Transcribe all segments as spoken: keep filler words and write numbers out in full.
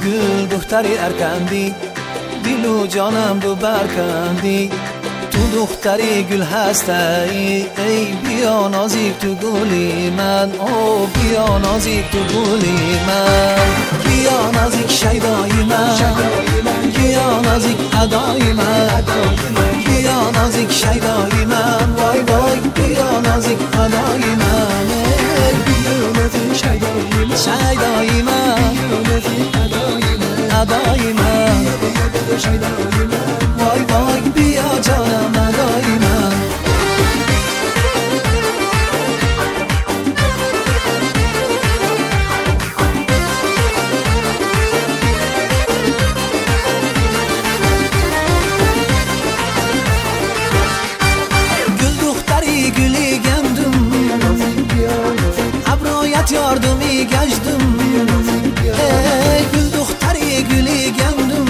گل دختری ارکندی، دل و جانم رو برکندی. تو دختری گل هستی، ای بیا نازک تو گلی من، او بیا نازک تو گلی من. بیا نازک شیدای من، بیا نازک ادای من، بیا نازک شیدای من، وای وای بیا نازک ادای من. بیا نازک شیدای من، شیدای من، ادای من، شیدای من، وای وای بیا جانم ادای من. گل دختری گلی گندم، ابرویت یاردمی گشتم. ای گل دختری گلی گندم،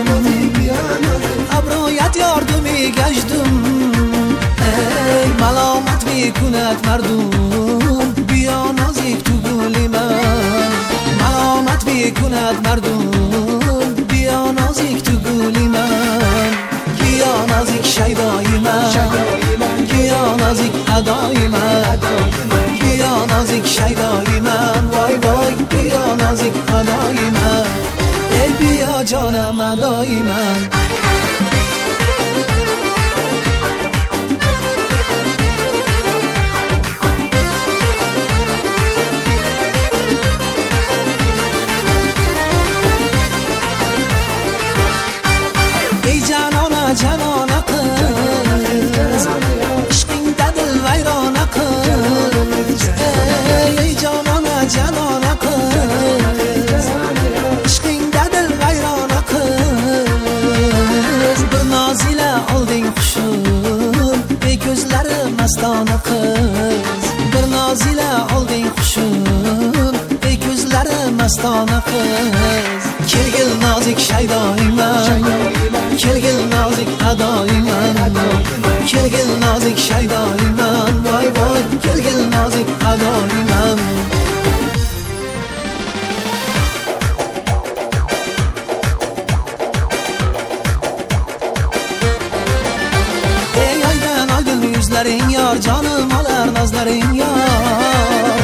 ابرویت یاردمی گشتم. ای ملامت میکند مردم، بیا نازک تو گلی من. ملامت میکند مردم، بیا نازک تو گلی من. بیا نازک شیدای من، بیا نازک ادای من، بیا نازک شیدای من، وای وای بیا نازک ادای من. ای بیا جانم ادای من. ای جانانه جانانه قز، عشقینده دل ویرانه قز. ای جانانه جانانه قز، عشقینده دل ویرانه قز. bir nazile olding xushum, ey ko'zlari mastona qiz. bir nazile olding xushum, ey ko'zlari mastona qiz. kelgil nozik shaydoy man, kelgil nozik adoy man, kelgil nozik shaydoy man, voy voy kelgil nozik adoy man. Ey aydan oydin yuzlaring yor, jonim olar nazlaring yor.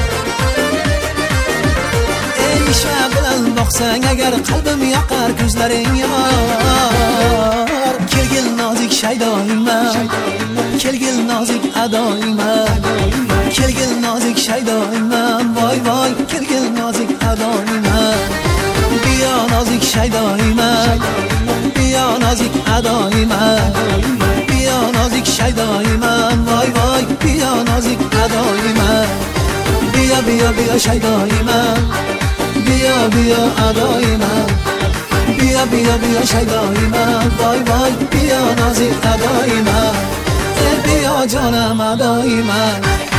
Ey ishva bilan boqsang agar qalbim yoqar ko'zlaring yor. kelgil nozik shaydoy man, kelgil nozik adoy man, kelgil nozik shaydoy man, voy voy kelgil nozik adoy man. Biya nozik shaydoy man, biya nozik adoy man, biya nozik shaydoy man, voy voy biya nozik adoy man. Biya biya biya shaydoy man, biya biya adoy man, biya biya biya shaydoy man, voy voy biya nozik adoy man. ey biya jonam adoy man.